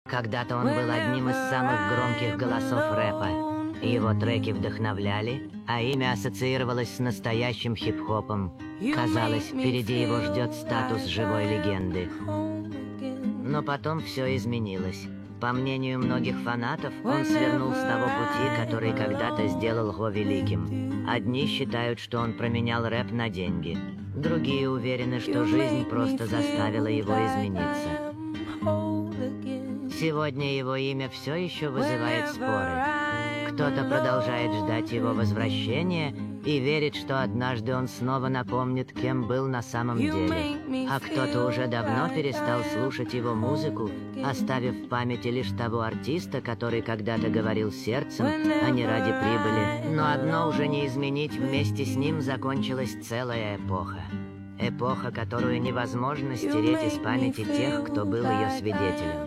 Когда-то он был одним из самых громких голосов рэпа. Его треки вдохновляли, а имя ассоциировалось с настоящим хип-хопом. Казалось, впереди его ждет статус живой легенды. Но потом все изменилось. По мнению многих фанатов, он свернул с того пути, который когда-то сделал его великим. Одни считают, что он променял рэп на деньги. Другие уверены, что жизнь просто заставила его измениться. Сегодня его имя все еще вызывает споры. Кто-то продолжает ждать его возвращения и верит, что однажды он снова напомнит, кем был на самом деле. А кто-то уже давно перестал слушать его музыку, оставив в памяти лишь того артиста, который когда-то говорил сердцем, а не ради прибыли. Но одно уже не изменить, вместе с ним закончилась целая эпоха. Эпоха, которую невозможно стереть из памяти тех, кто был ее свидетелем.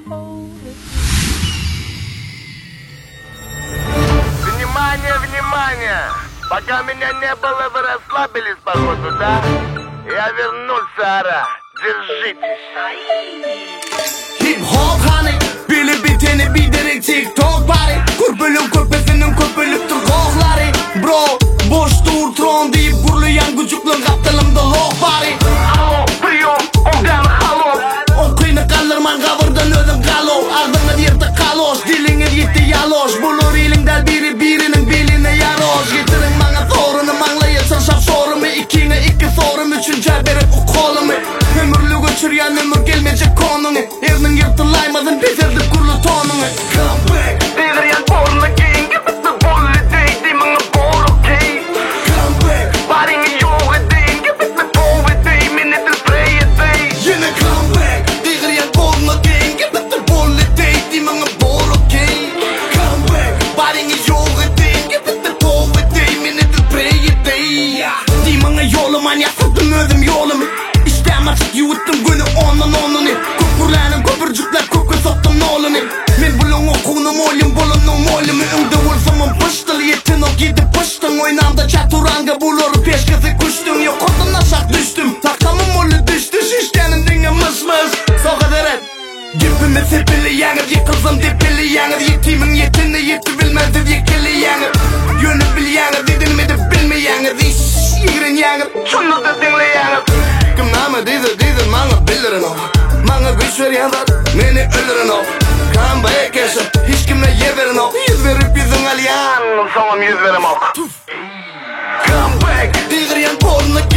Внимание, внимание! Пока меня не было, вы расслабились, походу, да? Я вернулся, ара. Держитесь. Hip-hop hani bilip biteni bildirin TikTok bari Kur bölüm köpesinin köpülüp turgoqlari Bro, boş dur tron deyip gurlayan gücüklün kaptalımda loq bari Alo, priyo, ondan halo. O kıyını kaldırman kavurdan özüm kalo Ağzını yırtı kalos, dilini yetti yalos Bulur ilingdel biri birinin beline yaros Getirin bana sorunu manlayasın şap sorumu İkine iki sorum üçüncü berip o kolumu Ömürlü göçüryen ömür gelmeyecek konunu Erinin yırtılaymadın bezirdi kurlu tonunu Come back Digerian porno king, the bully day, the mga polo king. Come back Paring yoga day, the poet day, minute the prayer day. Yine come back Digerian porno king Gibit the bullet day Di mga bolo king Come back Paringi yoga day Gibit the poet day Minute the prayer day Di mga yoluman yasadım özüm yolumu İştem açık yuttum günü ondan onunu Kukurlanım köpürcükler kökü soktum nolunu Men bulun okunum olim bulunum olimi Ümde vursamın pıştıl yetin o gidip pıştın Oynamda çaturanga bulur peşkesi kuştum Yok odun aşağı düştüm Takamım olu düştü şişkenin dinge mıs mıs Soka deret Gipimi sepili yanır yıkılsın dipili yanır Yetimin yetini yeti bilmezdi yekili yanır Yönü bil yanır dedin mi de bilme yanır İş yirin yanır Şunu da dinle yanır. Kim namı dizi mana bilirin o Mana güç ver yanlar beni öldürün o Kan bayak yaşa hiç kimle yer verin o Yüz verip yüzün alyan Sanım yüz verem ok. Come back Digerian porno